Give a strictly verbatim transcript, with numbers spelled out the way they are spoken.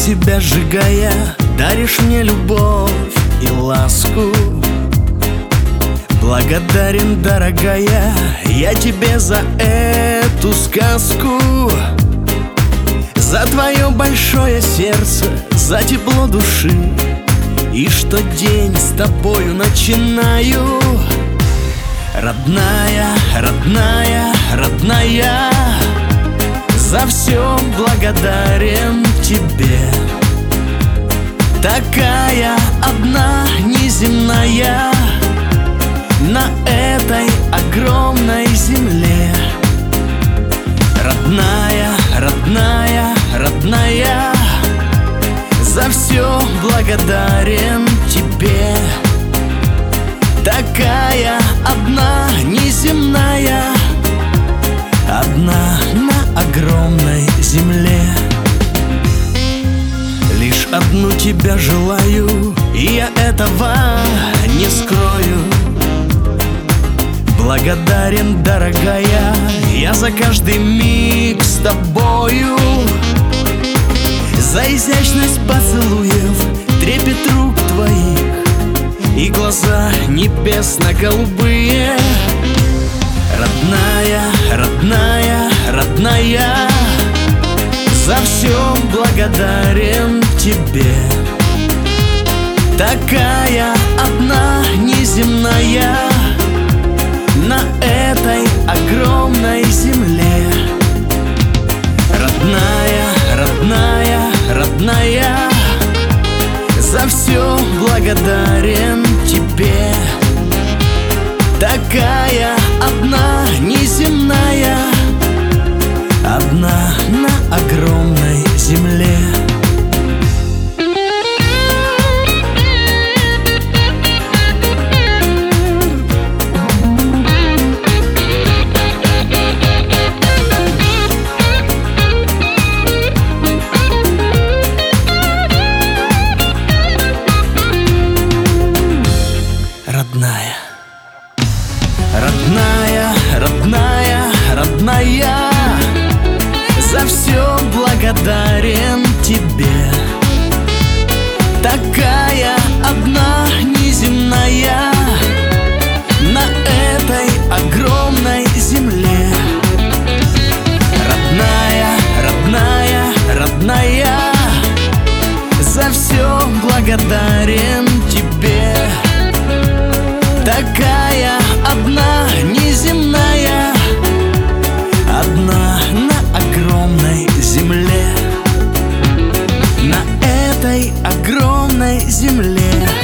себя сжигая, даришь мне любовь и ласку. Благодарен, дорогая, я тебе за эту сказку, за твое большое сердце, за тепло души, и что день с тобою начинаю. Родная, родная, родная, за все благодарен тебе. Такая одна неземная на этой огромной земле. Родная, родная, родная, за все благодарен тебе. Такая одна неземная, одна на огромной земле. Лишь одну тебя желаю, и я этого не скрою. Благодарен, дорогая, я за каждый миг с тобою, за изящность поцелуев, трепет рук твоих и глаза небесно-голубые. Родная, родная, родная, за все благодарен тебе. Такая одна неземная на этой огромной земле. Родная, родная, родная, за все благодарен тебе. Такая одна неземная, одна на огромной земле. Родная, родная, родная, родная, за все благодарен тебе. Такая одна неземная на этой огромной земле. Родная, родная, родная, за все благодарен тебе. Такая одна неземная, одна на огромной земле. На этой огромной земле.